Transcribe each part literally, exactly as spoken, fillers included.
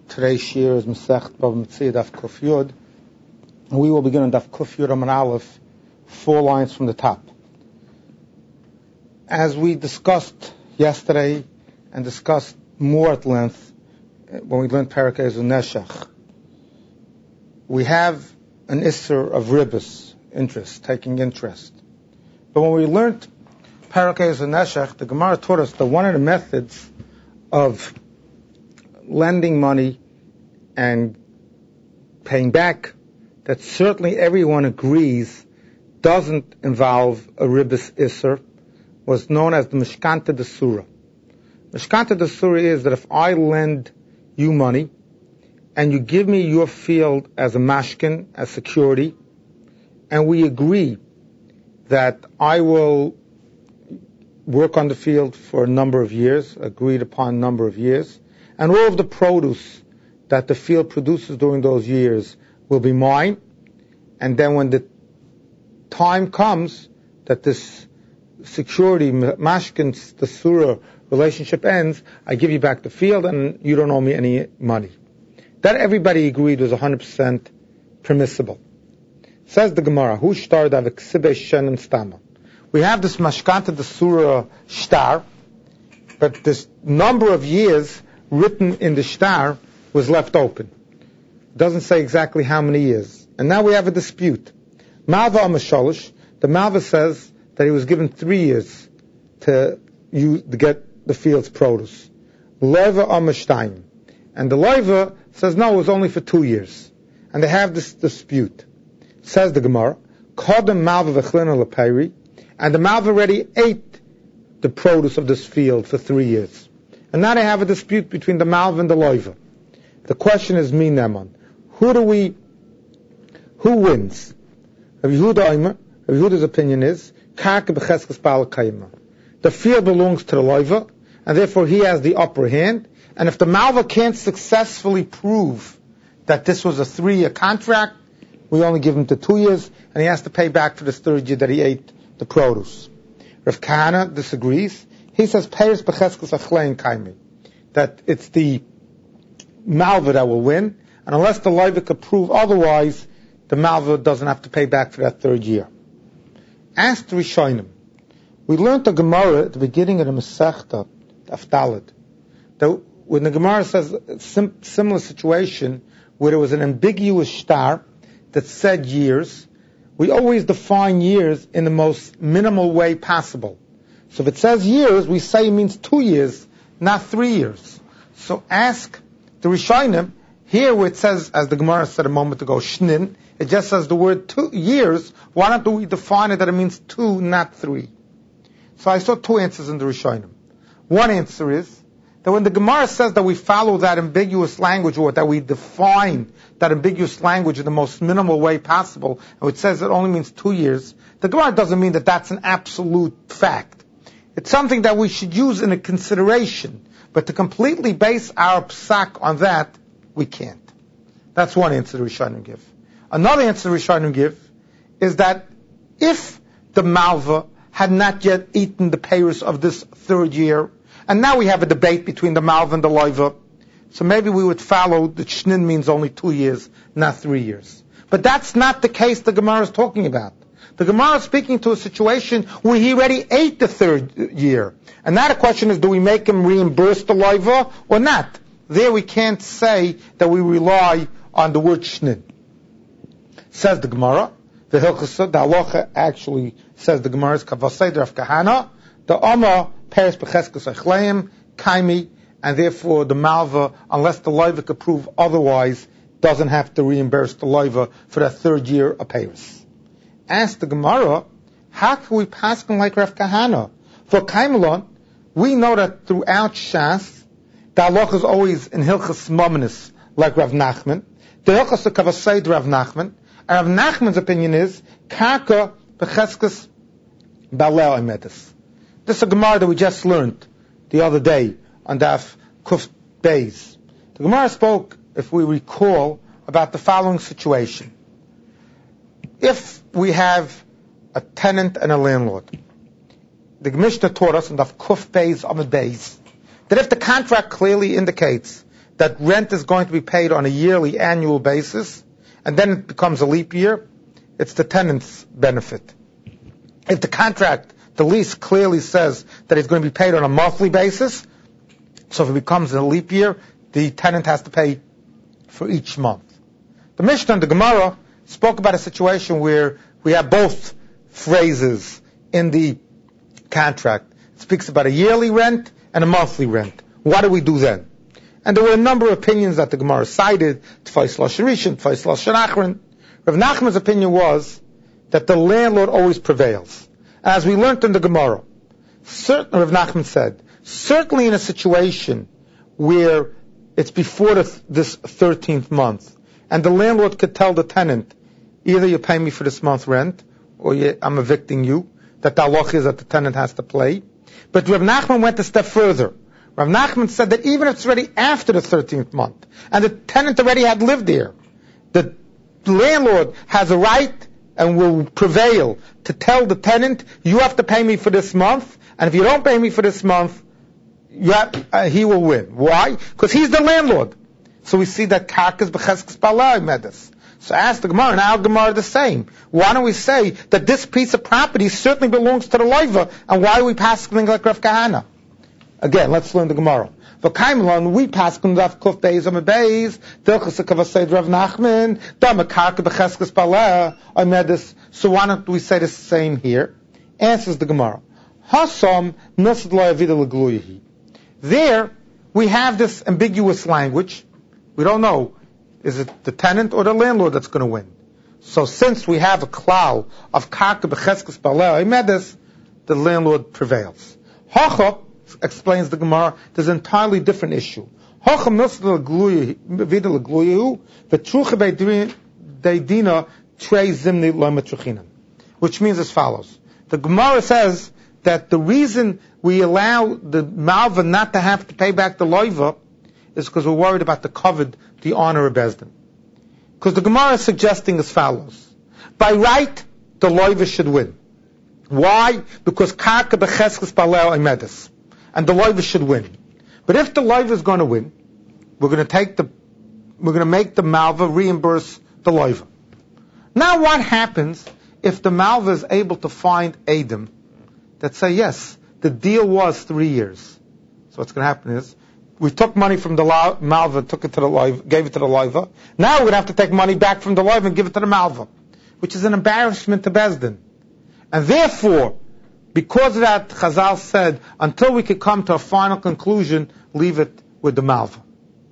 Today's shir is Masechet Bava Metzia Daf Kuf Yud, and we will begin on Daf Kuf Yud Amud Aleph, four lines from the top. As we discussed yesterday and discussed more at length when we learned Parakeh Neshech, we have an isser of ribus, interest, taking interest. But when we learned Parakeh Neshech, the Gemara taught us that one of the methods of lending money and paying back that certainly everyone agrees doesn't involve a ribus isser was known as the Mishkanta Desura. Mishkanta Desura is that if I lend you money and you give me your field as a mashkin, as security, and we agree that I will work on the field for a number of years, agreed upon number of years, and all of the produce that the field produces during those years will be mine, and then when the time comes that this security, mashkin, the surah relationship ends, I give you back the field and you don't owe me any money. That everybody agreed was one hundred percent permissible. Says the Gemara, Hu shtar dav ksibe shenim stama. We have this mashkanta, the surah shtar, but this number of years written in the shtar was left open. It doesn't say exactly how many years. And now we have a dispute. Malva Amasholish, the Malva says that he was given three years to, you, to get the field's produce. Leva Amashtaim. And the Leva says no, it was only for two years. And they have this dispute. Says the Gemara, Kodem Malva v'chlina lepayri, and the Malva already ate the produce of this field for three years. And now they have a dispute between the Malva and the Loiva. The question is, me Neman, who do we, who wins? Rabbi Yehuda Omer, Rabbi Yehuda's opinion is, Karka b'cheskes ba'al kayma. The field belongs to the Loiva, and therefore he has the upper hand. And if the Malva can't successfully prove that this was a three-year contract, we only give him to two years, and he has to pay back for this third year that he ate the produce. Rav Kahana disagrees. He says, Peiris b'cheskes achlein kaimi, that it's the Malva that will win, and unless the Loiva could prove otherwise, the Malva doesn't have to pay back for that third year. Ask the Rishonim. We learned the Gemara at the beginning of the Masechta, Afdalad, that when the Gemara says a sim- similar situation where there was an ambiguous shtar that said years, we always define years in the most minimal way possible. So if it says years, we say it means two years, not three years. So ask the Rishonim, here where it says, as the Gemara said a moment ago, shnin, it just says the word two years, why don't we define it that it means two, not three? So I saw two answers in the Rishonim. One answer is that when the Gemara says that we follow that ambiguous language, or that we define that ambiguous language in the most minimal way possible, and it says it only means two years, the Gemara doesn't mean that that's an absolute fact. It's something that we should use in a consideration, but to completely base our psak on that, we can't. That's one answer the Rishonim give. Another answer the Rishonim give is that if the Malva had not yet eaten the payers of this third year, and now we have a debate between the Malva and the Loiva, so maybe we would follow that shnin means only two years, not three years. But that's not the case the Gemara is talking about. The Gemara is speaking to a situation where he already ate the third year. And now the question is, do we make him reimburse the Loiva or not? There we can't say that we rely on the word shnin. Says the Gemara, the Hilchasa, the Halacha actually says the Gemara is Kavasei Rav Kahana, the Oma Peres B'cheskes Achleim Kaimi, and therefore the Malva, unless the Loiva could prove otherwise, doesn't have to reimburse the Loiva for that third year of Peres. Ask the Gemara, how can we pass him like Rav Kahana? For Kaimelon, we know that throughout Shas, the halacha is always in Hilchas Mominus, like Rav Nachman. The Hilchas of Kavasei Rav Nachman, and Rav Nachman's opinion is Karka b'cheskes ba'alei emetis. This is a Gemara that we just learned the other day on Daf Kuf Beis. The Gemara spoke, if we recall, about the following situation. If we have a tenant and a landlord, the Mishnah taught us in Daf Kuf Beis Amud Beis that if the contract clearly indicates that rent is going to be paid on a yearly, annual basis, and then it becomes a leap year, it's the tenant's benefit. If the contract, the lease clearly says that it's going to be paid on a monthly basis, so if it becomes a leap year, the tenant has to pay for each month. The Mishnah and the Gemara spoke about a situation where we have both phrases in the contract. It speaks about a yearly rent and a monthly rent. What do we do then? And there were a number of opinions that the Gemara cited, Tfais Lashon Rishon, Tfais Lashon Achron. Rav Nachman's opinion was that the landlord always prevails. As we learned in the Gemara, certain, Rav Nachman said, certainly in a situation where it's before the, this thirteenth month, and the landlord could tell the tenant, either you pay me for this month's rent, or you, I'm evicting you, that the halach is that the tenant has to pay. But Rav Nachman went a step further. Rav Nachman said that even if it's already after the thirteenth month, and the tenant already had lived there, the landlord has a right and will prevail to tell the tenant, you have to pay me for this month, and if you don't pay me for this month, you have, uh, he will win. Why? Because he's the landlord. So we see that karkas b'cheskes balai medas. So ask the Gemara, and our Gemara the same. Why don't we say that this piece of property certainly belongs to the loiva, and why are we passing like Rav Kahana? Again, let's learn the Gemara. V'kaimelon, we pass Daf Kuf Beis Amud Beis, Dilchus Kavased Rav Nachman, Dama Karka B'Cheskes Baleh Amedus. So why don't we say the same here? Answers the Gemara. Hasam Nusad Lo Yavida L'Gluyahi. There, we have this ambiguous language. We don't know, is it the tenant or the landlord that's going to win? So since we have a klal of Karka B'Cheskes Baleh Amedus, the landlord prevails. Hacha explains the Gemara, there's an entirely different issue. Which means as follows. The Gemara says that the reason we allow the malva not to have to pay back the loiva is because we're worried about the covered, the honor of Bezdin. Because the Gemara is suggesting as follows. By right, the loiva should win. Why? Because karka b'cheskes baleh imedus. And the loiva should win. But if the loiva is going to win, we're going to take the, we're going to make the malva reimburse the loiva. Now what happens if the malva is able to find Adam that say, yes, the deal was three years. So what's going to happen is, we took money from the lo- malva, took it to the loiva, gave it to the loiva. Now we're going to have to take money back from the loiva and give it to the malva, which is an embarrassment to Bezdin. And therefore, because of that, Chazal said, until we could come to a final conclusion, leave it with the malva.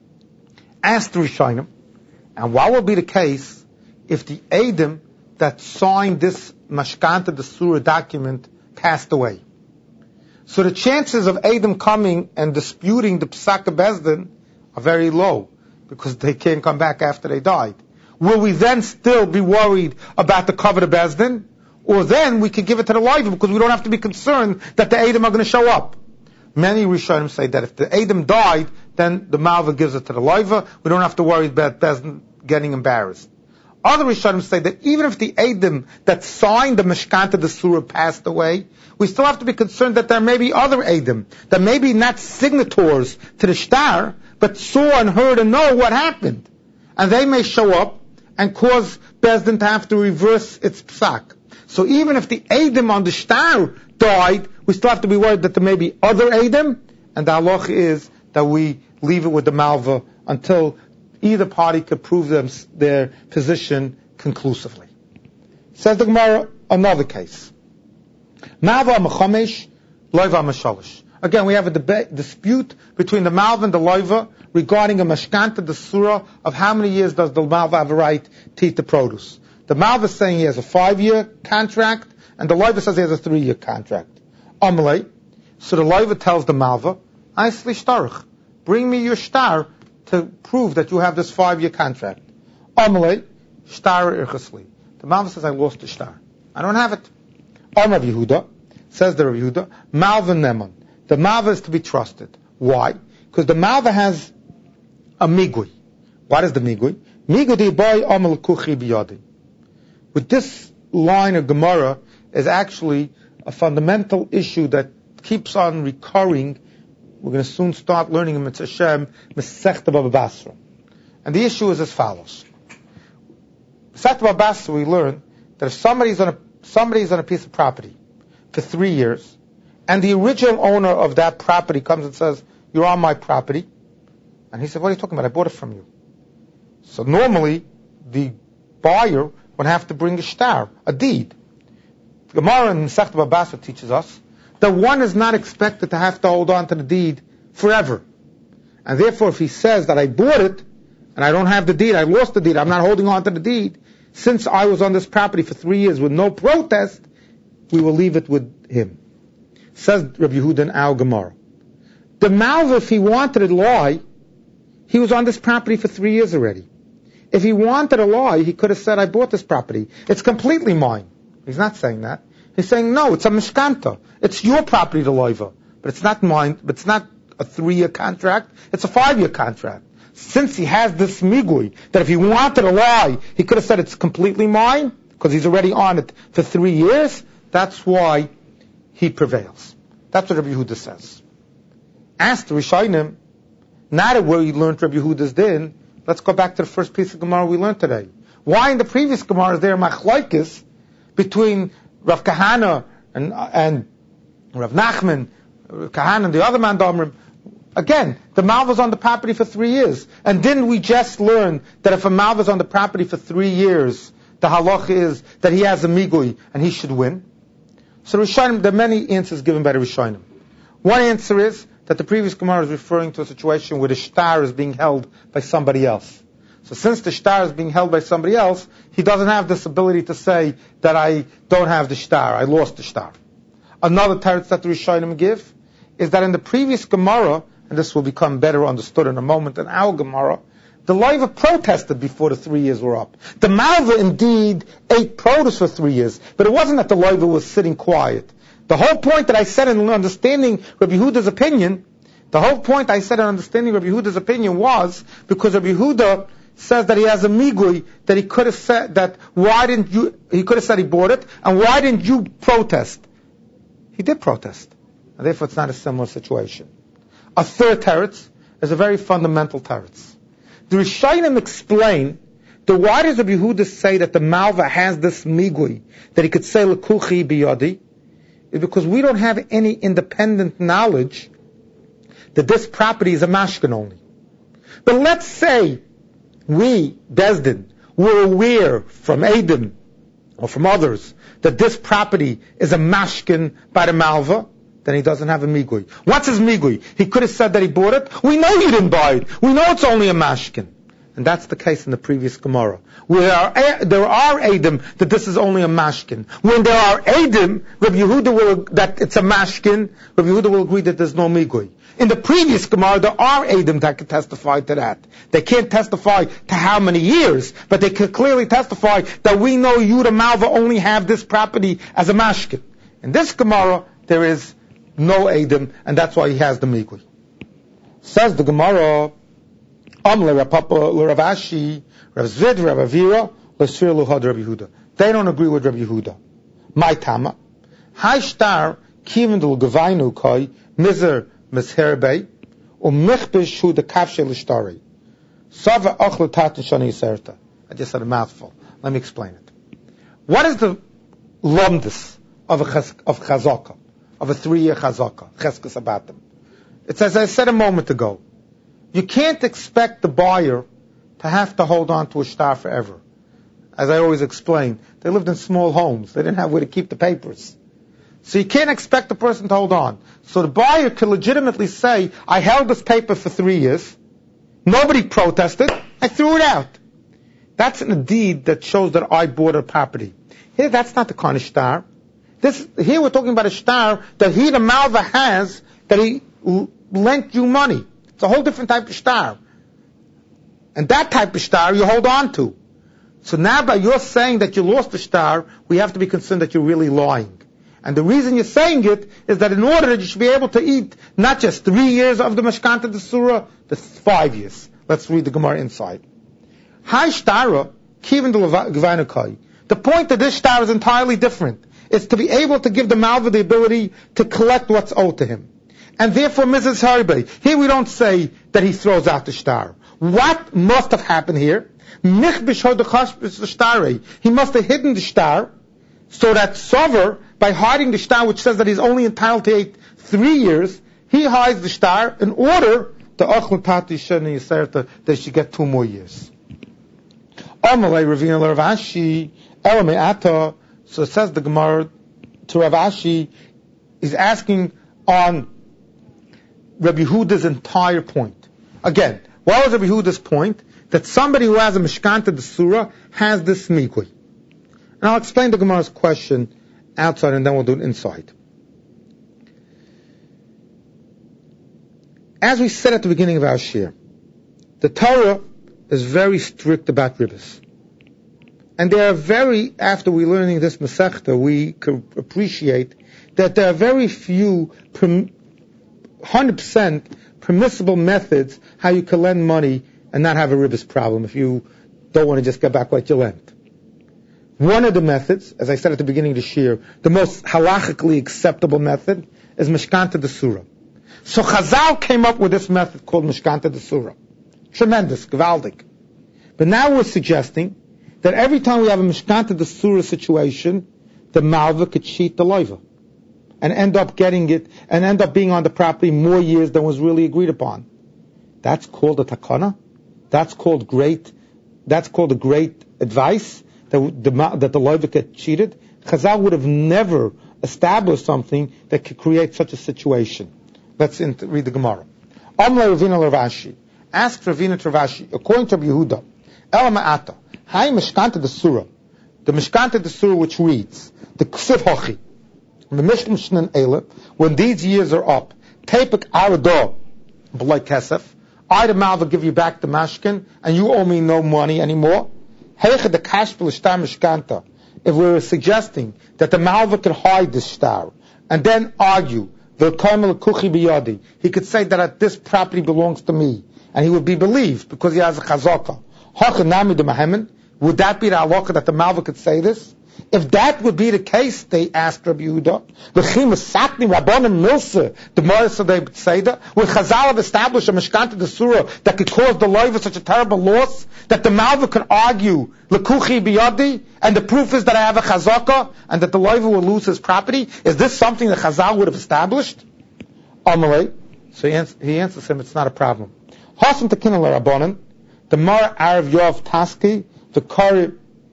Ask the Rishonim, and what will be the case if the Adam that signed this Mashkanta, the Surah document, passed away? So the chances of Adam coming and disputing the Pesach of Bezdin are very low, because they can't come back after they died. Will we then still be worried about the cover of Bezdin? Or then we could give it to the loiva because we don't have to be concerned that the Adam are going to show up. Many Rishonim say that if the Adam died, then the malva gives it to the loiva. We don't have to worry about Bezdin getting embarrassed. Other Rishonim say that even if the Adam that signed the Mishkanta, the Surah, passed away, we still have to be concerned that there may be other Adam that may be not signatories to the shtar, but saw and heard and know what happened. And they may show up and cause Bezdin to have to reverse its psak. So even if the Adam on the shtar died, we still have to be worried that there may be other Adam, and the halach is that we leave it with the malva until either party could prove them, their position conclusively. Says the Gemara, another case. Malva machomesh, loiva mashalish. Again, we have a deba- dispute between the malva and the loiva regarding a mashkanta, the surah, of how many years does the malva have a right to eat the produce. The malva is saying he has a five-year contract, and the loiva says he has a three-year contract. Amalei, so the loiva tells the malva, Aisli shtarach, bring me your shtar to prove that you have this five-year contract. Amalei, shtar irchasli. The malva says, I lost the shtar. I don't have it. Amar Yehuda, says the Rav Yehuda, malva neman. The malva is to be trusted. Why? Because the malva has a migui. What is the migui? Migui di boy amal kuchi biyadi. With this line of Gemara is actually a fundamental issue that keeps on recurring We're going to soon start learning in Mitzvah Hashem, Masechta Baba Basra. And the issue is as follows. Masechta Baba Basra, we learn that if somebody's on a, somebody's on a piece of property for three years, and the original owner of that property comes and says, you're on my property, and he said, what are you talking about? I bought it from you. So normally, the buyer would have to bring a shtar, a deed. The Gemara in Masechta Baba Basra teaches us that one is not expected to have to hold on to the deed forever. And therefore, if he says that I bought it, and I don't have the deed, I lost the deed, I'm not holding on to the deed, since I was on this property for three years with no protest, we will leave it with him. Says Rabbi Yehuda in our Gemara. The Malva, if he wanted to lie, he was on this property for three years already. If he wanted to lie, he could have said, I bought this property. It's completely mine. He's not saying that. He's saying, no, it's a mishkanta. It's your property to loiva. But it's not mine, but it's not a three-year contract. It's a five-year contract. Since he has this migui, that if he wanted to lie, he could have said it's completely mine, because he's already on it for three years, that's why he prevails. That's what Rabbi Yehuda says. Ask the Rishonim, not where you learned Rabbi Yehuda's din, let's go back to the first piece of Gemara we learned today. Why in the previous Gemara is there a machlokes between Rav Kahana and, and Rav Nachman, Rav Kahana and the other man Domrim? Again, the malva's on the property for three years. And didn't we just learn that if a malva's on the property for three years, the halacha is that he has a migui and he should win? So Rishonim, there are many answers given by the Rishonim. One answer is that the previous Gemara is referring to a situation where the shtar is being held by somebody else. So since the shtar is being held by somebody else, he doesn't have this ability to say that I don't have the shtar, I lost the shtar. Another teretz that the Rishonim give is that in the previous Gemara, and this will become better understood in a moment in our Gemara, the loiva protested before the three years were up. The malva indeed ate produce for three years, but it wasn't that the loiva was sitting quiet. The whole point that I said in understanding Rabbi Yehuda's opinion, the whole point I said in understanding Rabbi Yehuda's opinion was because Rabbi Yehuda says that he has a migui, that he could have said that why didn't you, he could have said he bought it, and why didn't you protest? He did protest. And therefore it's not a similar situation. A third teretz is a very fundamental teretz. The Rishonim explain that why does Rabbi Yehuda say that the malva has this migui, that he could say lekuchi biyadi, is because we don't have any independent knowledge that this property is a mashkin only. But let's say we, Bezdin, were aware from Adam or from others that this property is a mashkin by the malva, then he doesn't have a migui. What's his migui? He could have said that he bought it. We know you didn't buy it. We know it's only a mashkin. And that's the case in the previous Gemara. Where are, there are Adam that this is only a mashkin. When there are Adam, Rabbi Yehuda will, that it's a mashkin, Rabbi Yehuda will agree that there's no migui. In the previous Gemara, there are Adam that can testify to that. They can't testify to how many years, but they can clearly testify that we know you, the Malva, only have this property as a mashkin. In this Gemara, there is no Adam, and that's why he has the migui. Says the Gemara, Am le Rav Papa, le Rav Ashi, Rav Zvid, Rav Avira, le Sfir Luhad Rabbi Yehuda. They don't agree with Rabbi Yehuda. My Tama, Hai Shtar, Kivin del Gavainu Koi, Mizer Mizherbei, U Michbish Shu de Kavshe Lishtari. Sava Ochlu Tatin Shani Yiserta. I just said a mouthful. Let me explain it. What is the lumdus of a chaz, of chazaka, of a three-year chazaka, cheskes abatim? It's as I said a moment ago. You can't expect the buyer to have to hold on to a shtar forever. As I always explain, they lived in small homes. They didn't have where to keep the papers. So you can't expect the person to hold on. So the buyer can legitimately say, I held this paper for three years. Nobody protested. I threw it out. That's a deed that shows that I bought a property. Here, that's not the kind of shtar. This, here we're talking about a shtar that he, the malva, has, that he l- lent you money. It's a whole different type of shtar. And that type of shtar you hold on to. So now by your saying that you lost the shtar, we have to be concerned that you're really lying. And the reason you're saying it is that in order that you should be able to eat not just three years of the Mashkanta the Surah, the five years. Let's read the Gemara inside. Hai shtara, kivin de gvainakai. The point of this shtar is entirely different. It's to be able to give the malva the ability to collect what's owed to him. and therefore Missus Harbe. Here we don't say that he throws out the star. What must have happened here? He must have hidden the star, so that Sover, by hiding the star, which says that he's only entitled to eight, three years, he hides the star in order to Achlan Pati Sheni Yisarta, they should get two more years. Amalei Ravina Rav Ashi, Elame Ata, so it says the Gemara to Rav Ashi, is asking on Rabbi Yehuda's entire point. Again, what was Rabbi Yehuda's point? That somebody who has a Mishkanta the Surah has this mikui. And I'll explain the Gemara's question outside and then we'll do it inside. As we said at the beginning of our shir, the Torah is very strict about ribbis. And there are very, after we learning this Masechta, we could appreciate that there are very few one hundred percent permissible methods how you can lend money and not have a ribbis problem if you don't want to just get back what you lent. One of the methods, as I said at the beginning of the shir, the most halachically acceptable method is Mishkanta de Surah. So Chazal came up with this method called Mishkanta de Surah. Tremendous, gewaldig. But now we're suggesting that every time we have a Mishkanta de Surah situation, the Malva could cheat the loiva and end up getting it, and end up being on the property more years than was really agreed upon. That's called a takana. That's called great, that's called a great advice that the, that the loiva get cheated. Chazal would have never established something that could create such a situation. Let's read the Gemara. Amle Ravina Ravashi. Ask Ravina to Ravashi, according to Yehuda, El Ma'ata, Hai Mishkanta the Surah, the Mishkanta the Surah which reads, the Ksiv Hochi, the Mishkan Shnan Eile, when these years are up, Tepik Arado, B'lai Kesef, I the Malva give you back the Mashkin, and you owe me no money anymore. Heiche the Kash B'lishtar Mishkanta. If we were suggesting that the Malva could hide this star, and then argue, he could say that this property belongs to me, and he would be believed because he has a chazaka. Would that be the halacha that the Malva could say this? If that would be the case, they asked Rabbi Yehuda, the Gemara said they would say that. Would Chazal have established a Mishkanta de Surah that could cause the loiva such a terrible loss that the Malva could argue lekuchi biyadi, and the proof is that I have a chazaka and that the loiva will lose his property? Is this something that Chazal would have established? Amalei. So he, ans- he answers him, it's not a problem. Hasan tekinan l'Rabbanan, the Mar Arav Yov Taski, the Kari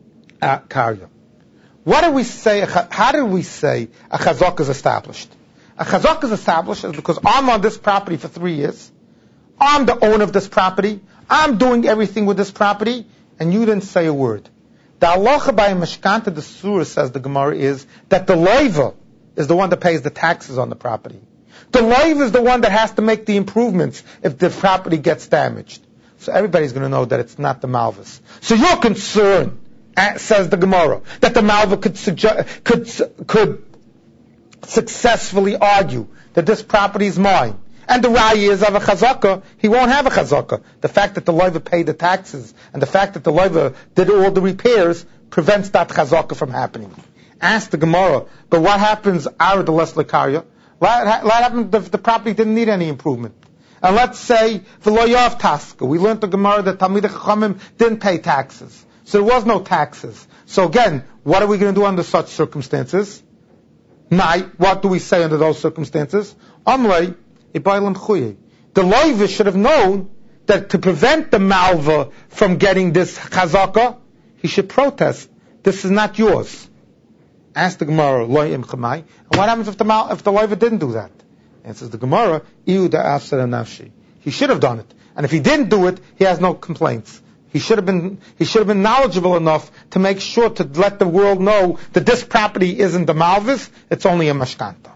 Karya. What do we say, how do we say a chazak is established? A chazak is established is because I'm on this property for three years. I'm the owner of this property. I'm doing everything with this property, and you didn't say a word. The halacha by Mishkanta de Surah, says the Gemara, is that the loiva is the one that pays the taxes on the property. The loiva is the one that has to make the improvements if the property gets damaged. So everybody's going to know that it's not the Malvas. So your concern, says the Gemara, that the Malva could suggest, could could successfully argue that this property is mine, and the raya is of a chazaka, he won't have a chazaka. The fact that the loiva paid the taxes and the fact that the loiva did all the repairs prevents that chazaka from happening. Ask the Gemara, but what happens out of the less lekarya? What happened if the property didn't need any improvement? And let's say the loyav taska, we learned the Gemara that Talmidei Chachamim didn't pay taxes. So there was no taxes. So again, what are we going to do under such circumstances? Nai, what do we say under those circumstances? Amrei, ibaylam chuye. The loiva should have known that to prevent the malva from getting this chazaka, he should protest. This is not yours. Ask the Gemara, loyim chamai. And what happens if the mal, if the loiva didn't do that? Answers the Gemara, iu da afsar nafshi. He should have done it. And if he didn't do it, he has no complaints. He should have been, he should have been knowledgeable enough to make sure to let the world know that this property isn't the Malvis, it's only a Mashkanta.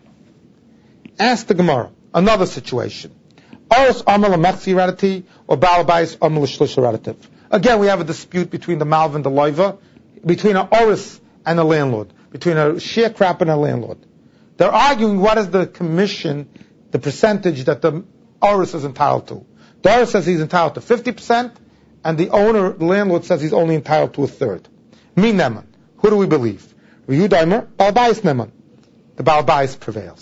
Ask the Gemara, another situation. Oros amal mechzi relative or balabais amal shlisha relative. Again, we have a dispute between the Malva and the Loiva, between an Oris and a landlord, between a sharecropper and a landlord. They're arguing what is the commission, the percentage that the Oris is entitled to. The Oris says he's entitled to fifty percent, and the owner, the landlord, says he's only entitled to a third. Mi Neman. Who do we believe? Ryu Daimer, Balbais Neman. The Balbais prevails.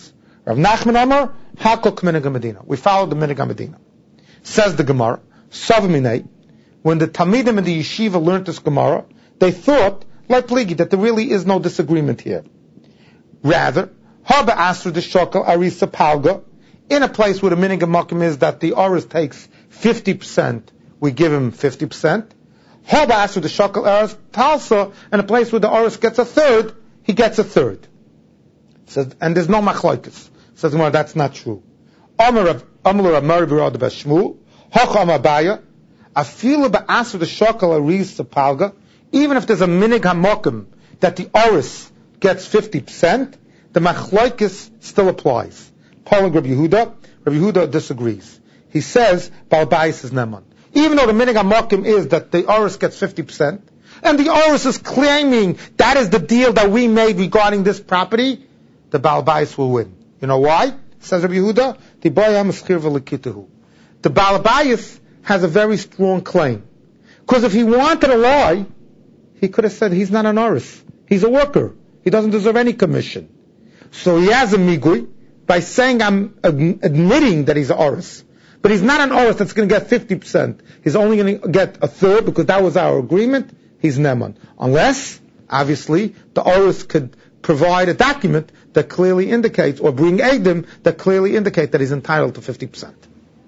Rav Nachman Amar, Hakol K'minhag HaMedina. We follow the Minhag HaMedina. Says the Gemara, Savminei, when the Talmidim in the yeshiva learned this Gemara, they thought, like Pligi, that there really is no disagreement here. Rather, Haba Asr the Shokal Arisa Palga, in a place where the Minhag HaMakom is that the Oris takes fifty percent, we give him fifty percent. Haba Asr the Shokal Aris Talsa, in a place where the Oris gets a third, he gets a third. Says, and there's no machlokes. Says Gemara, that's not true. Amar of Amar of Mari Birad Bashmul, Hacham Abaya, Afilu ba'asr the Shokal Arisa Palga, even if there's a Minhag HaMakom that the Oris gets fifty percent, the machlokes still applies. Paul Rabbi Yehuda, Rabbi Yehuda disagrees. He says, Baal Bayis is Neman. Even though the Minhag HaMakom is that the Oris gets fifty percent, and the Oris is claiming that is the deal that we made regarding this property, the Baal Bayis will win. You know why? Says Rabbi Yehuda, the Bayam Eschir V'Lekitahu. The Baal Bayis has a very strong claim. Because if he wanted to lie, he could have said he's not an Oris. He's a worker. He doesn't deserve any commission. So he has a migui by saying I'm admitting that he's an Oris. But he's not an Oris that's going to get fifty percent. He's only going to get a third because that was our agreement. He's Neman. Unless, obviously, the Oris could provide a document that clearly indicates, or bring Eidim that clearly indicate that he's entitled to fifty percent.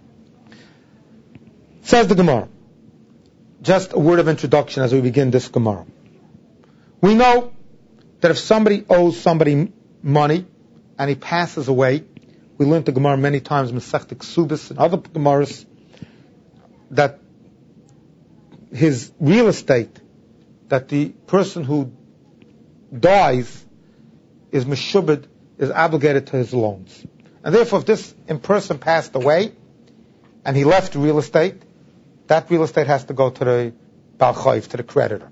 Says the Gemara. Just a word of introduction as we begin this Gemara. We know that if somebody owes somebody money and he passes away, we learned the Gemara many times, Masechta Ksubis and other Gemaras, that his real estate, that the person who dies is meshubed, is obligated to his loans. And therefore, if this in person passed away and he left real estate, that real estate has to go to the Baal Chayv, to the creditor.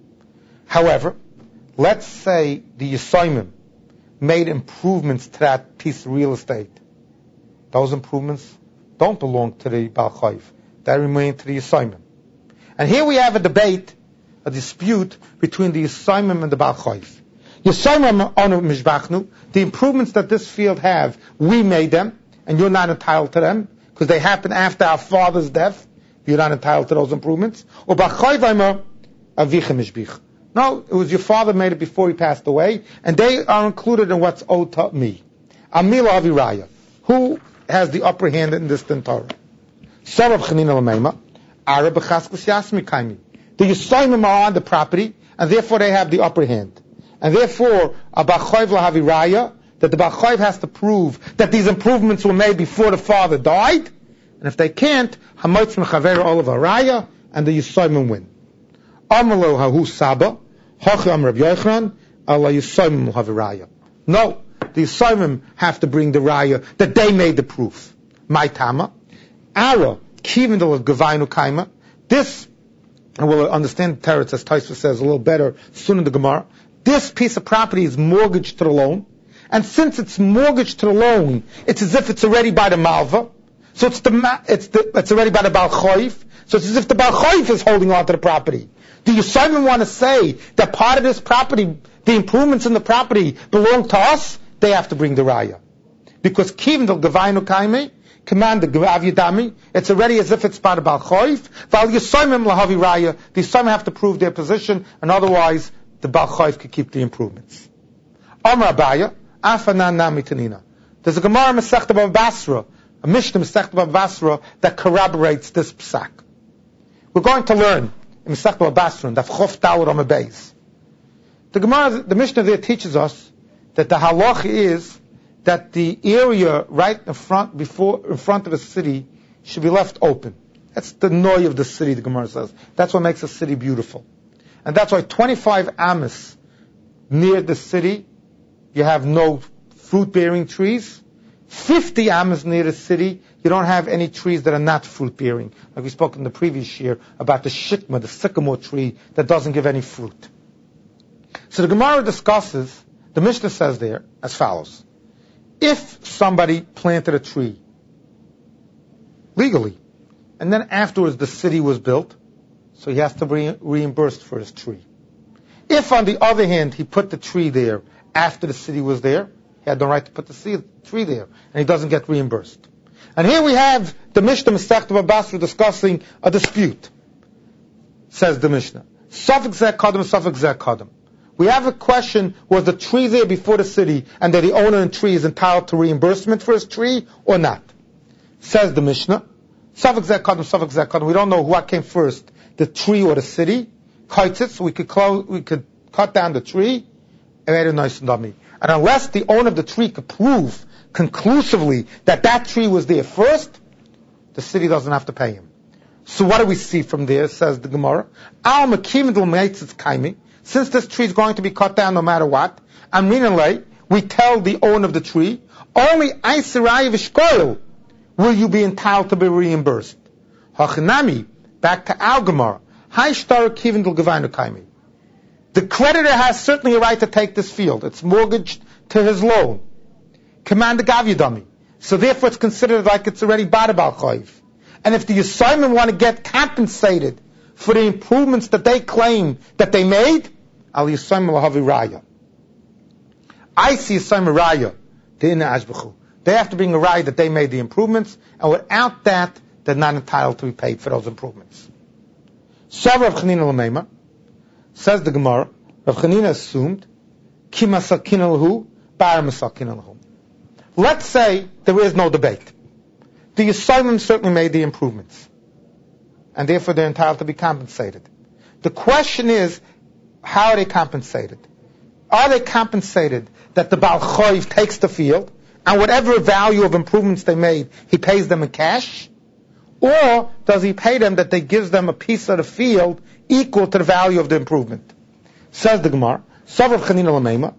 However, let's say the Yisayimim made improvements to that piece of real estate. Those improvements don't belong to the Baal Chayv. They remain to the Yisayimim. And here we have a debate, a dispute between the Yisayimim and the Baal Chayv. Yisayimim on Mishbachnu, the improvements that this field have, we made them, and you're not entitled to them, because they happened after our father's death. You're not entitled to those improvements. Or Baal Chayv Avicha Mishbich. No, it was your father made it before he passed away, and they are included in what's owed to me. Amila Aviraya. Who has the upper hand in this Torah? Sarav Chanina Lameima, Arab B'chaskos Yasmi Kaimi. The Yisayimim are on the property, and therefore they have the upper hand. And therefore, a B'chayv Lahaviraya, that the B'chayv has to prove that these improvements were made before the father died, and if they can't, Hamoitz Mechaver Olav Araya, and the Yisayimim win. Amalo Hahu Saba, Hacham Rab Yochanan, Allah Yisayimim Lahaviraya. No, the Yisayimim have to bring the raya that they made the proof. My Tama, Ara Kivindal of Gavainu Kaima. This, and we'll understand the Teretz as Taisva says a little better soon in the Gemara. This piece of property is mortgaged to the loan, and since it's mortgaged to the loan, it's as if it's already by the Malva. So it's the it's the it's already by the Baal Chayv. So it's as if the Baal Chayv is holding on to the property. Do you Simon want to say that part of this property, the improvements in the property, belong to us? They have to bring the raya, because Kivndal Gavainu Kaime, command the Gav it's already as if it's part of Baal Chayv. Val Yisayimim Lahavi Raya, the Yisayimim have to prove their position, and otherwise the Baal Chayv could keep the improvements. Amar Abaya, Afanan Nami Tanina. There's a Gemara Masechta Bava Basra, a Mishnah Masechta Bava Basra that corroborates this psak. We're going to learn in Masechta Bava Basra, Daf Chof Talmud on the base. The Gemara, the Mishnah there teaches us that the halach is that the area right in front, before, in front of the city should be left open. That's the noy of the city, the Gemara says. That's what makes a city beautiful. And that's why twenty-five amas near the city, you have no fruit-bearing trees. fifty amas near the city, you don't have any trees that are not fruit-bearing. Like we spoke in the previous year about the shikma, the sycamore tree that doesn't give any fruit. So the Gemara discusses, the Mishnah says there, as follows. If somebody planted a tree legally, and then afterwards the city was built, so he has to be reimbursed for his tree. If, on the other hand, he put the tree there after the city was there, He had no right to put the seed, tree there, and he doesn't get reimbursed. And here we have the Mishnah Masechta Bava Basra discussing a dispute. Says the Mishnah, Safek zeh kadam, Safek zeh kadam. We have a question, was the tree there before the city, and that the owner of the tree is entitled to reimbursement for his tree, or not? Says the Mishnah, Safek zeh kadam, Safek zeh kadam. We don't know what came first, the tree or the city. Kaitzit, so we could close, we could cut down the tree, and made a nice dummy. And unless the owner of the tree could prove conclusively that that tree was there first, the city doesn't have to pay him. So what do we see from there, says the Gemara? Al Makim Dil Meitzitz Kaimi. Since this tree is going to be cut down no matter what, Aminalei, we tell the owner of the tree, only Aisirai Vishkoil will you be entitled to be reimbursed. Hachinami, back to our Gemara. Haishtar Kivin Dil Gevainu Kaimi. The creditor has certainly a right to take this field. It's mortgaged to his loan. Command the Gavyadami. So therefore it's considered like it's already Bada Bal Chayv. And if the Yisayim want to get compensated for the improvements that they claim that they made, Al Yisayim Lahavi Raya. I see Yisayim Raya, the Inna Ashbachu. They have to bring a raya that they made the improvements, and without that, they're not entitled to be paid for those improvements. So Rav Chanina L'meima, says the Gemara, Rav Chanina assumed, Ki masakin alhu, bar masakin alhu. Let's say there is no debate. The Yisayim certainly made the improvements, and therefore they're entitled to be compensated. The question is, how are they compensated? Are they compensated that the Baal Choiv takes the field, and whatever value of improvements they made, he pays them in cash? Or does he pay them that they gives them a piece of the field equal to the value of the improvement? Says the Gemara, Savav Chanina L'meima,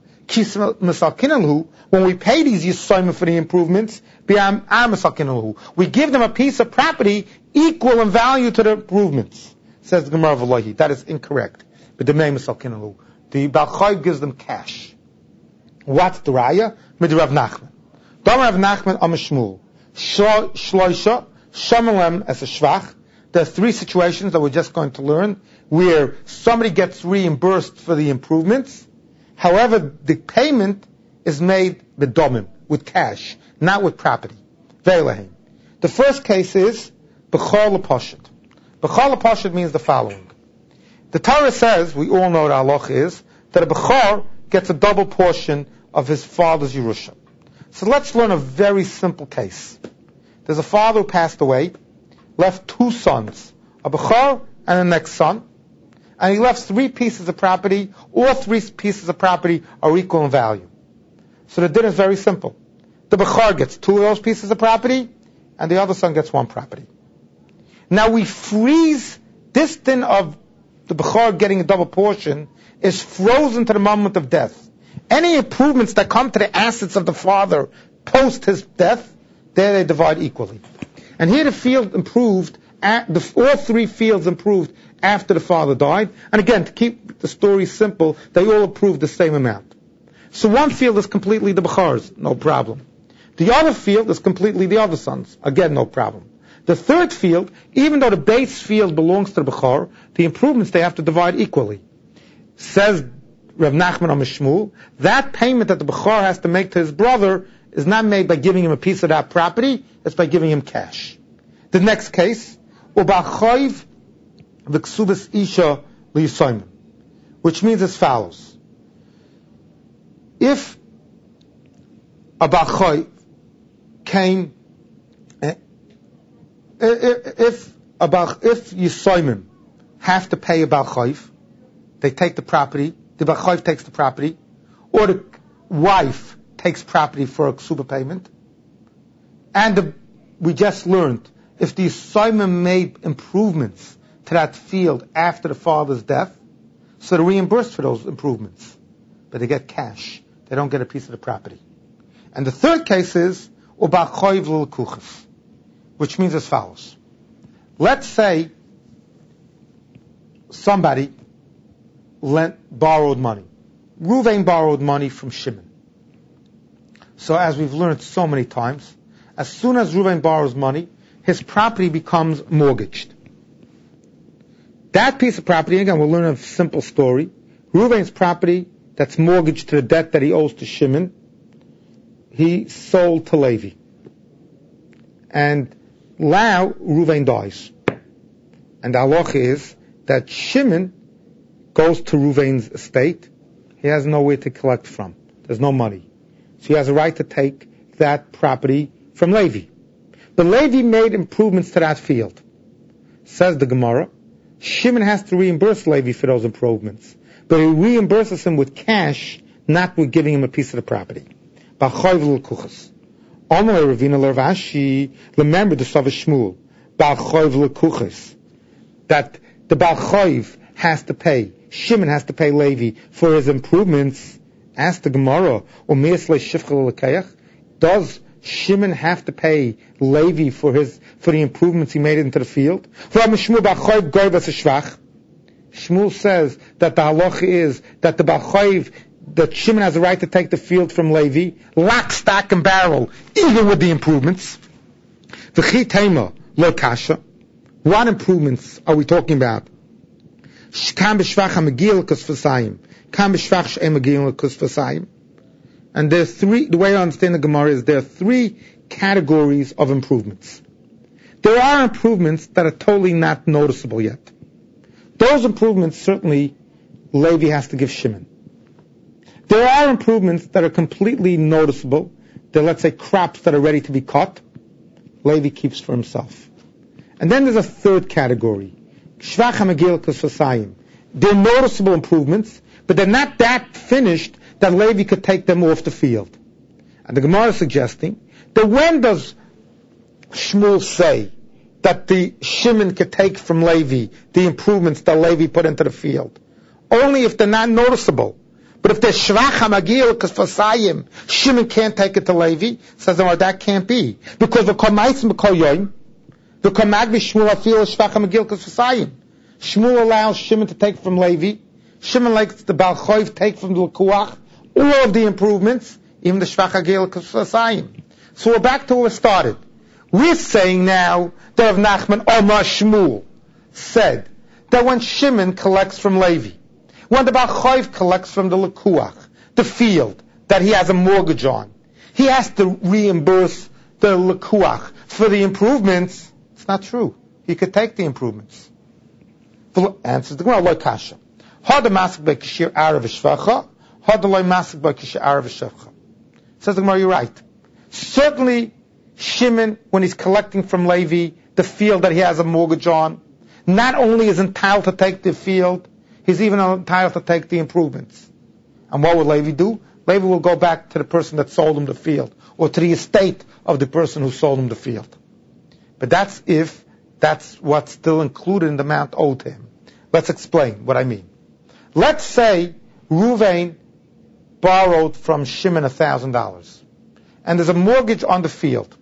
when we pay these Yisayim for the improvements, we give them a piece of property equal in value to the improvements. Says the Gemara V'lohi. That is incorrect. But the the Baal Chayv gives them cash. What's the raya? Mid Rav Nachman. Dam Rav Nachman Am Shmuel. Shloisha Shamalem as a shvach. There are three situations that we're just going to learn where somebody gets reimbursed for the improvements. However, the payment is made with domim, with cash, not with property. Ve'elahim. The first case is B'chol L'Poshet. B'chol L'Poshet means the following. The Torah says, we all know what halacha is, that a B'chor gets a double portion of his father's Yerusha. So let's learn a very simple case. There's a father who passed away, left two sons, a B'chor and a next son, and he left three pieces of property. All three pieces of property are equal in value. So the din is very simple. The B'chor gets two of those pieces of property, and the other son gets one property. Now we freeze this din of the B'chor getting a double portion is frozen to the moment of death. Any improvements that come to the assets of the father post his death, there they divide equally. And here the field improved, at the, all three fields improved after the father died. And again, to keep the story simple, they all improved the same amount. So one field is completely the B'chor's, no problem. The other field is completely the other son's, again, no problem. The third field, even though the base field belongs to the B'chor, the improvements they have to divide equally. Says Rav Nachman Am Shmuel, that payment that the B'chor has to make to his brother is not made by giving him a piece of that property, it's by giving him cash. The next case, Uba'choiv v'ksubas isha li'yisayim, which means as follows. If a Ba'choiv came, if a Ba'ch, if Yisayim have to pay a Ba'choiv, they take the property, the Ba'choiv takes the property, or the wife takes property for a ksuba payment, and the, we just learned, if the Yisayim made improvements to that field after the father's death, so they're reimbursed for those improvements, but they get cash, they don't get a piece of the property. And the third case is, Uba'choiv l'lekuchas, which means as follows. Let's say somebody lent, borrowed money. Ruvain borrowed money from Shimon. So as we've learned so many times, as soon as Ruvain borrows money, his property becomes mortgaged. That piece of property, again, we'll learn a simple story. Ruvain's property that's mortgaged to the debt that he owes to Shimon, he sold to Levi. And now Ruvain dies. And the halacha is that Shimon goes to Ruvain's estate. He has nowhere to collect from. There's no money. So he has a right to take that property from Levi. But Levi made improvements to that field. Says the Gemara, Shimon has to reimburse Levi for those improvements. But he reimburses him with cash, not with giving him a piece of the property. Remember the Sava Shmuel. That the Baal Choiv has to pay, Shimon has to pay Levi for his improvements. Ask the Gemara, does Shimon have to pay Levi for his for the improvements he made into the field? Shmuel says that the halacha is that the Baal Choiv, that Shimon has a right to take the field from Levi, lock, stock, and barrel, even with the improvements. V'chi tema lo kasha. What improvements are we talking about? Kam b'shvach ha-megil k'sfasayim. Kam b'shvach she'em megil k'sfasayim. And there's three, the way I understand the Gemara is there are three categories of improvements. There are improvements that are totally not noticeable yet. Those improvements certainly Levi has to give Shimon. There are improvements that are completely noticeable. They're, let's say, crops that are ready to be cut. Levi keeps for himself. And then there's a third category. Shvach ha-megil k'sfasayim. They're noticeable improvements, but they're not that finished that Levi could take them off the field. And the Gemara is suggesting that when does Shmuel say that the Shimon could take from Levi the improvements that Levi put into the field? Only if they're not noticeable. But if they're shvach ha-megil k'sfasayim, Shimon can't take it to Levi. Says, no, that can't be. Because the Kamaisim b'kol yoyim, the Kamagvi Shmuel afil shvach ha-megil k'sfasayim. Shmuel allows Shimon to take from Levi. Shimon lets the Baal Choiv take from the Lekuach all of the improvements, even the shvach ha-megil k'sfasayim. So we're back to where we started. We're saying now that Rav Nachman Omar Shmuel said that when Shimon collects from Levi, when the Baal Choiv collects from the Lekuach, the field that he has a mortgage on, he has to reimburse the Lekuach for the improvements. It's not true. He could take the improvements. Answers the Gemara, lo kasha. Hada masik by kishir arav shvacha, hada lo masik by kishir arav shvacha. Says the Gemara, you're right. Certainly, Shimon, when he's collecting from Levi the field that he has a mortgage on, not only is entitled to take the field, he's even entitled to take the improvements. And what will Levi do? Levi will go back to the person that sold him the field, or to the estate of the person who sold him the field. But that's if that's what's still included in the amount owed to him. Let's explain what I mean. Let's say Ruvain borrowed from Shimon a thousand dollars, and there's a mortgage on the field.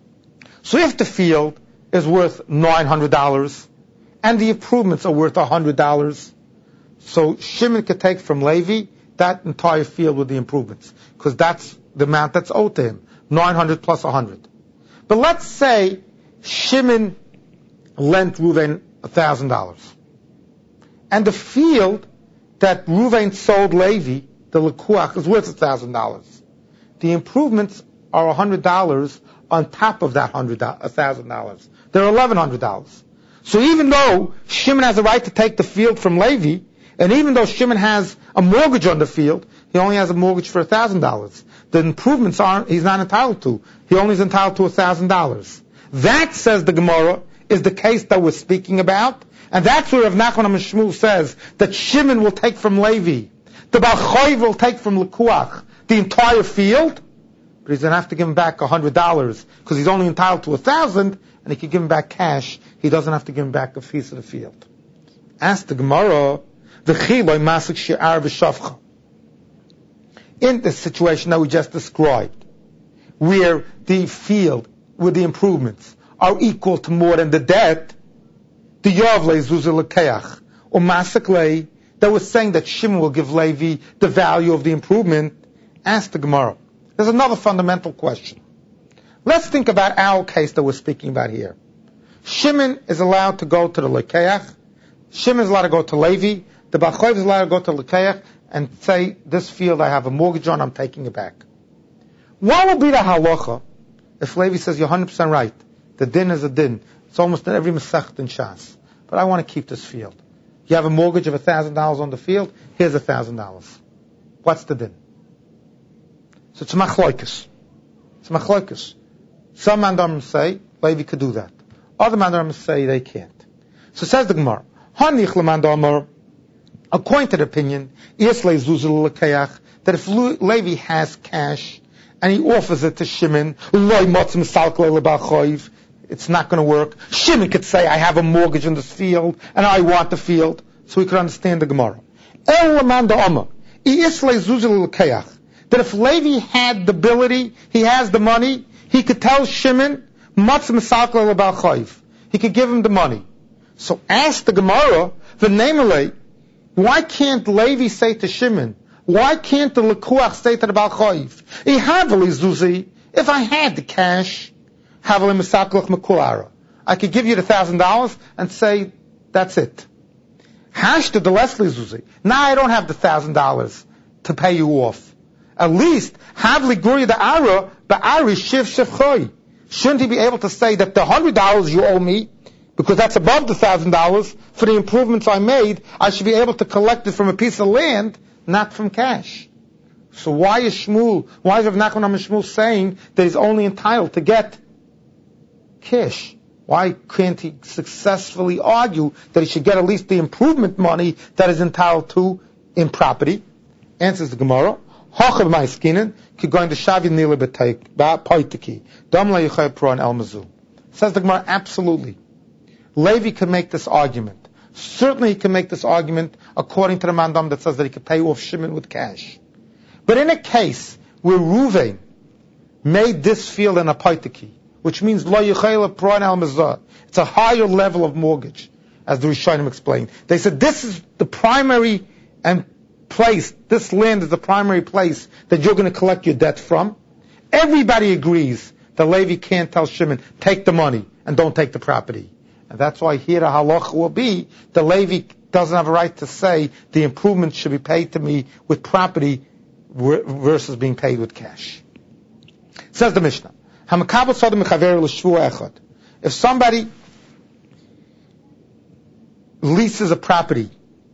So if the field is worth nine hundred dollars, and the improvements are worth one hundred dollars, so Shimon could take from Levi that entire field with the improvements, because that's the amount that's owed to him, nine hundred plus one hundred. But let's say Shimon lent Ruvain one thousand dollars, and the field that Ruvain sold Levi, the Lekuach, is worth one thousand dollars. The improvements are one hundred dollars on top of that one thousand dollars. They're eleven hundred dollars. So even though Shimon has a right to take the field from Levi, and even though Shimon has a mortgage on the field, he only has a mortgage for one thousand dollars. The improvements aren't, he's not entitled to. He only is entitled to one thousand dollars. That, says the Gemara, is the case that we're speaking about. And that's where Rav Nachman Shmuel says that Shimon will take from Levi. The Baal Choiv will take from Lekuach the entire field, but he's going to have to give him back one hundred dollars because he's only entitled to one thousand dollars, and he can give him back cash. He doesn't have to give him back a piece of the field. Ask the Gemara, in the situation that we just described, where the field with the improvements are equal to more than the debt, the Yovle Zuzah Lekeach, or Masaklei, that was saying that Shimon will give Levi the value of the improvement. Ask the Gemara. There's another fundamental question. Let's think about our case that we're speaking about here. Shimon is allowed to go to the Lekeach. Shimon is allowed to go to Levi. The Baal Choiv is allowed to go to Lekeach and say, this field I have a mortgage on, I'm taking it back. What will be the halacha if Levi says you're one hundred percent right? The din is a din. It's almost in every Masechet in Shas. But I want to keep this field. You have a mortgage of one thousand dollars on the field, here's one thousand dollars. What's the din? So it's a machloikus. It's a machloikus. Some mandarim say Levi could do that. Other mandarim say they can't. So says the Gemara, Hanich lemandarim, according to the opinion, that if Levi has cash and he offers it to Shimon, it's not going to work. Shimon could say, I have a mortgage in this field and I want the field. So we could understand the Gemara. That if Levi had the ability, he has the money, he could tell Shimon, he could give him the money. So ask the Gemara, the Nemelei, why can't Levi say to Shimon, why can't the Lekuach say to the Baal Chayiv, if I had the cash, I could give you the thousand dollars and say, that's it. Hashta the Leslie Zuzi. Now I don't have the thousand dollars to pay you off. At least, Havli Guri the Ara, the Ari Shiv Shevchoy. Shouldn't he be able to say that the hundred dollars you owe me, because that's above the thousand dollars, for the improvements I made, I should be able to collect it from a piece of land, not from cash. So why is Shmuel, why is Rav Nachman Am Shmuel saying that he's only entitled to get cash? Why can't he successfully argue that he should get at least the improvement money that is entitled to in property? Answers the Gemara. Hochav ma'искinen ki going to shavi nila b'poitiki dam la yichay pro el mazu. Says the Gemara, absolutely. Levi can make this argument. Certainly he can make this argument according to the mandam that says that he could pay off Shimon with cash. But in a case where Ruvain made this field an apoitiki, which means lo yichayla pron al mazah, it's a higher level of mortgage, as the Rishonim explained. They said this is the primary and place, this land is the primary place that you're going to collect your debt from. Everybody agrees that Levi can't tell Shimon, take the money and don't take the property. And that's why here the halacha will be the Levi doesn't have a right to say the improvements should be paid to me with property versus being paid with cash. Says the Mishnah, if somebody leases a property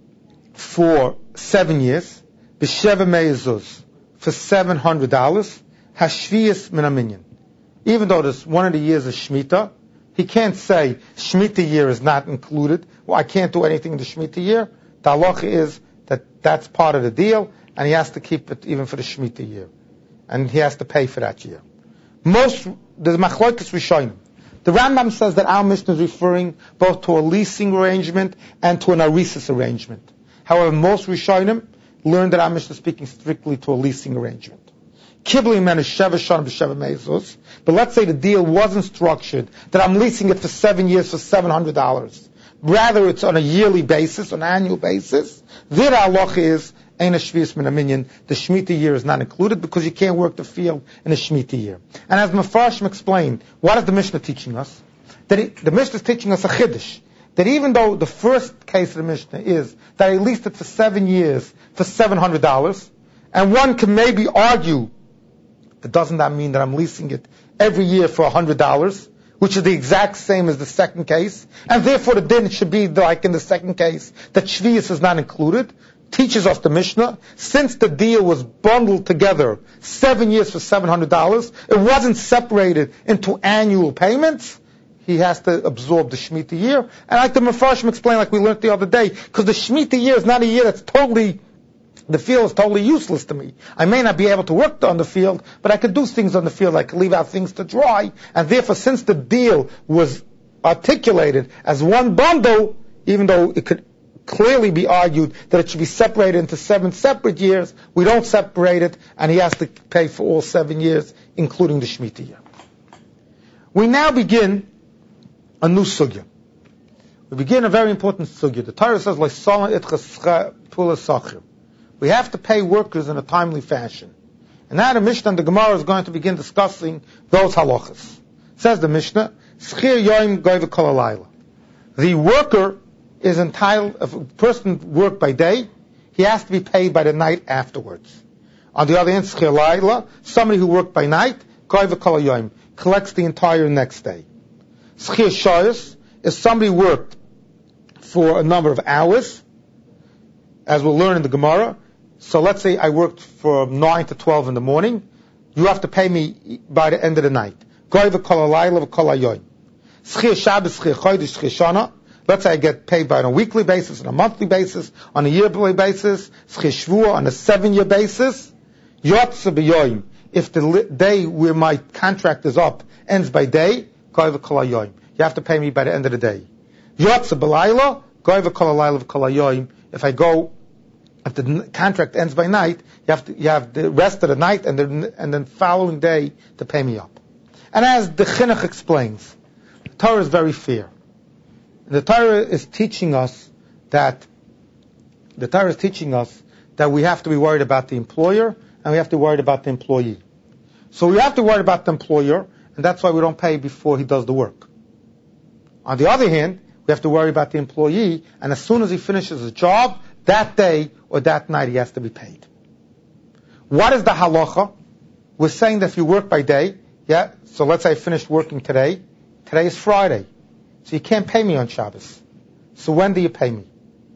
for seven years, b'sheva me'ezuz, for seven hundred dollars, hashviyas min haminyan. Even though this one of the years is Shemitah, he can't say Shemitah year is not included. Well, I can't do anything in the Shemitah year. The halacha is that that's part of the deal, and he has to keep it even for the Shemitah year. And he has to pay for that year. Most, the Machlokas Rishonim. The Rambam says that our Mishnah is referring both to a leasing arrangement and to an arisis arrangement. However, most Rishonim learned that our Mishnah is speaking strictly to a leasing arrangement. Kibli men is sheva shana b'sheva meizos. But let's say the deal wasn't structured that I'm leasing it for seven years for seven hundred dollars. Rather, it's on a yearly basis, on an annual basis. Their halacha is ein shviyas min haminyan. The Shemitah year is not included because you can't work the field in a Shemitah year. And as Mefarshim explained, what is the Mishnah teaching us? That it, the Mishnah is teaching us a chiddush. That even though the first case of the Mishnah is that he leased it for seven years for seven hundred dollars, and one can maybe argue, but doesn't that mean that I'm leasing it every year for one hundred dollars, which is the exact same as the second case, and therefore the din should be like in the second case, that Shviyas is not included, teaches us the Mishnah, since the deal was bundled together, seven years for seven hundred dollars, it wasn't separated into annual payments, he has to absorb the Shemitah year. And like the Mefarshim explained, like we learned the other day, because the Shemitah year is not a year that's totally, the field is totally useless to me. I may not be able to work on the field, but I could do things on the field. I could leave out things to dry. And therefore, since the deal was articulated as one bundle, even though it could clearly be argued that it should be separated into seven separate years, we don't separate it, and he has to pay for all seven years, including the Shemitah year. We now begin a new sugya. We begin a very important sugya. The Torah says, we have to pay workers in a timely fashion. And now the Mishnah and the Gemara is going to begin discussing those halachas. Says the Mishnah, the worker is entitled, if a person worked by day, he has to be paid by the night afterwards. On the other hand, Schir Laila, somebody who worked by night, Goyva Kol Hayoim, collects the entire next day. Schir Shayos is somebody who worked for a number of hours, as we'll learn in the Gemara. So let's say I worked from nine to twelve in the morning. You have to pay me by the end of the night. Goyva Kol Laila Kol Hayoim. Schir Shabbos, Schir Chodesh, Schir Shana. Let's say I get paid by on a weekly basis, on a monthly basis, on a yearly basis, Schir Shvuah on a seven-year basis. Yotze B'yoyim. If the li- day where my contract is up ends by day, Goyva Kol Hayoim. You have to pay me by the end of the day. Yotze B'layla, Goyva Kol Halayla Kol Hayoim. If I go, if the n- contract ends by night, you have to, you have the rest of the night and the, and then following day to pay me up. And as the Chinuch explains, the Torah is very fair. The Torah is teaching us that the Torah is teaching us that we have to be worried about the employer and we have to be worried about the employee. So we have to worry about the employer, and that's why we don't pay before he does the work. On the other hand, we have to worry about the employee, and as soon as he finishes his job, that day or that night he has to be paid. What is the halacha? We're saying that if you work by day, yeah, so let's say I finished working today, today is Friday. So you can't pay me on Shabbos. So when do you pay me?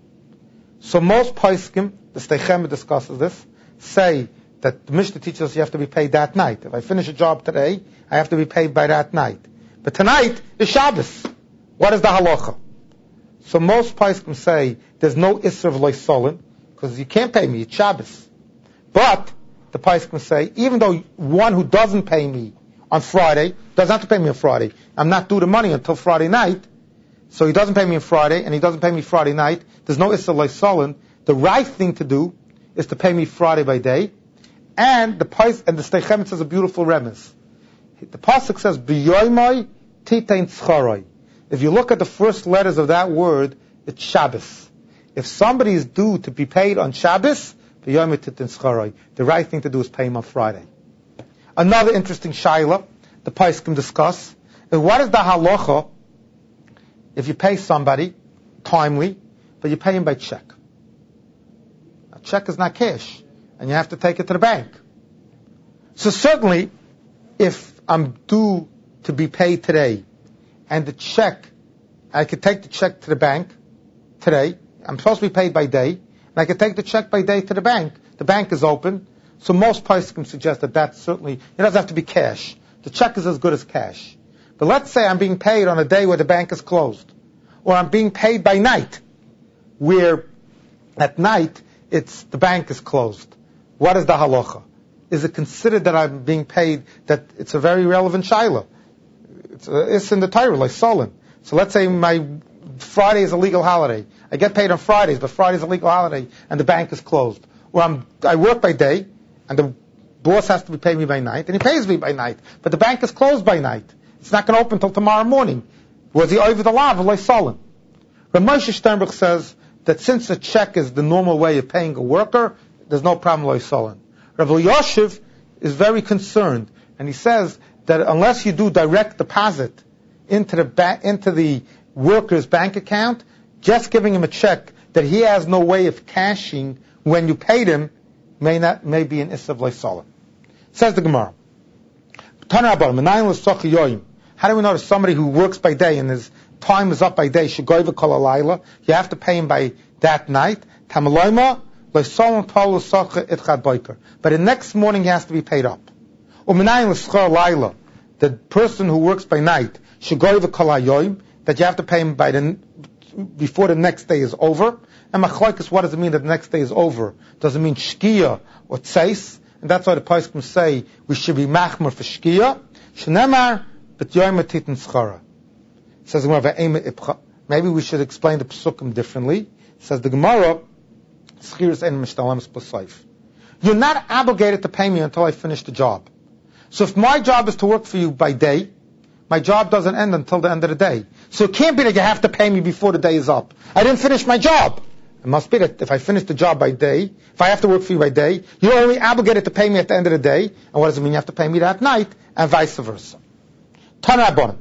So most poskim, the Steichema discusses this, say that the Mishnah teaches us you have to be paid that night. If I finish a job today, I have to be paid by that night. But tonight is Shabbos. What is the halacha? So most poskim say there's no Isser of Leisolin, because you can't pay me, it's Shabbos. But the poskim say, even though one who doesn't pay me on Friday doesn't have to pay me on Friday. I'm not due the money until Friday night, so he doesn't pay me on Friday, and he doesn't pay me Friday night. There's no Issa Leisolin. The right thing to do is to pay me Friday by day, and the Pais and the Steichemet says a beautiful remes. The pasuk says B'yoymai Titein Tzcharoi. If you look at the first letters of that word, it's Shabbos. If somebody is due to be paid on Shabbos, B'yoymai Titein Tzcharoi. The right thing to do is pay him on Friday. Another interesting shaila the poskim discuss is what is the halacha if you pay somebody timely, but you pay him by check. A check is not cash, and you have to take it to the bank. So certainly, if I'm due to be paid today, and the check, I could take the check to the bank today, I'm supposed to be paid by day, and I could take the check by day to the bank. The bank is open, so most poskim suggest that that's certainly, it doesn't have to be cash. The check is as good as cash. But let's say I'm being paid on a day where the bank is closed, or I'm being paid by night, where at night it's the bank is closed. What is the halacha? Is it considered that I'm being paid, that it's a very relevant shaila? It's, uh, it's in the Torah, like Solon. So let's say my Friday is a legal holiday. I get paid on Fridays, but Friday's a legal holiday, and the bank is closed. Or I'm, I work by day, and the boss has to be paying me by night, and he pays me by night, but the bank is closed by night. It's not going to open until tomorrow morning. Was he over the law of like Solon? Rav Moshe Sternberg says that since a check is the normal way of paying a worker, there's no problem like Solon. Rav Yoshev is very concerned, and he says that unless you do direct deposit into the ba- into the worker's bank account, just giving him a check that he has no way of cashing when you paid him may not may be an Issa of Leisolin. Says the Gemara. How do we know that somebody who works by day and his time is up by day, Shegoiva Kol Halayla, you have to pay him by that night? But the next morning he has to be paid up. The person who works by night, Shegoiva Kol Hayoim, that you have to pay him by the before the next day is over. And machlokes, what does it mean that the next day is over? Does it mean shkia or tseis? And that's why the poskim say we should be machmer for shkia. Shenemar b'tyoyim titin schara. Says the Gemara, maybe we should explain the psukim differently. Says the Gemara, schiras en mishtalamis b'seif. You're not obligated to pay me until I finish the job. So if my job is to work for you by day, my job doesn't end until the end of the day. So it can't be that you have to pay me before the day is up. I didn't finish my job. It must be that if I finish the job by day, if I have to work for you by day, you're only obligated to pay me at the end of the day. And what does it mean? You have to pay me that night, and vice versa. Tanabon.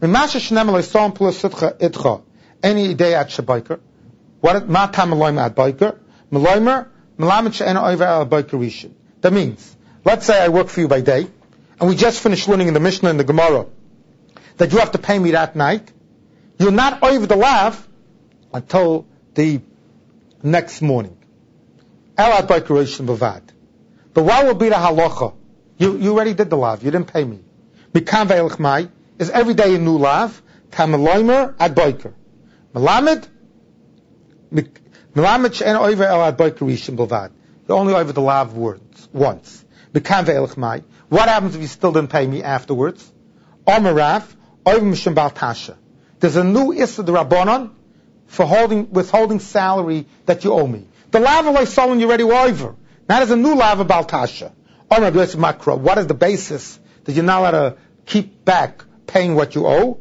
Any day at Shabiker. What ma tam loim at biker? Meloimer, melamet she'ena over al biker rishon. That means, let's say I work for you by day, and we just finished learning in the Mishnah and the Gemara that you have to pay me that night. You're not over the lav until the next morning. Elad Baikeration Bavad. But what will be the halacha? You, you already did the lav. You didn't pay me. Mikan ve'elch mai is every day a new lav. Kamaloimer ad Baiker. Melamed. Melamed she'en over elad Baikeration Bavad. You're only over the lav words once. Mikan ve'elch mai. What happens if you still didn't pay me afterwards? Omerav. Over Mishum Bal Tasha. There's a new Issa de Rabbanon for holding, withholding salary that you owe me. The lava like someone you already were over. Now there's a new lava Bal Tasha. What is the basis that you're not allowed to keep back paying what you owe?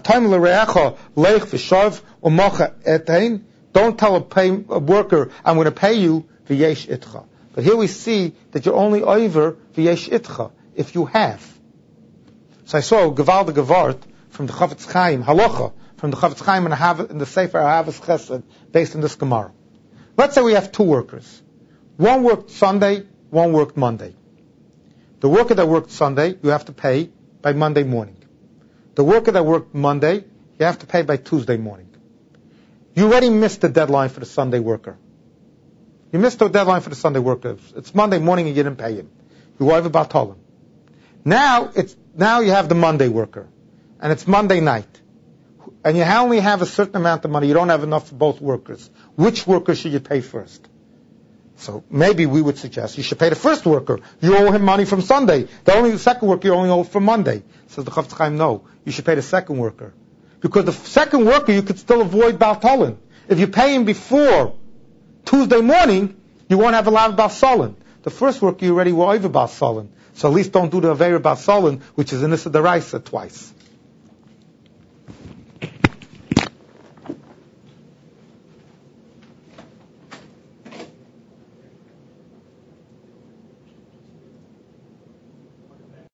Don't tell a, pay, a worker, I'm going to pay you v'yesh itcha. But here we see that you're only over v'yesh itcha if you have. So I saw Gevalde Gevart from the Chavetz Chaim, Halacha, from the Chavetz Chaim in the, Hav- in the Sefer Ahavas Chesed, based on this Gemara. Let's say we have two workers. One worked Sunday, one worked Monday. The worker that worked Sunday, you have to pay by Monday morning. The worker that worked Monday, you have to pay by Tuesday morning. You already missed the deadline for the Sunday worker. You missed the deadline for the Sunday worker. It's Monday morning and you didn't pay him. You over Batalim. Now it's now you have the Monday worker, and it's Monday night, and you only have a certain amount of money. You don't have enough for both workers. Which worker should you pay first? So maybe we would suggest you should pay the first worker. You owe him money from Sunday. The only the second worker you only owe from Monday. Says the Chavetz Chaim, no, you should pay the second worker, because the second worker you could still avoid Bal Tolen. If you pay him before Tuesday morning, you won't have a lav Bal Solin. The first worker you already were over Bal Solin. So at least don't do the Aveira Bal Solin, which is an Issa Deraisa twice.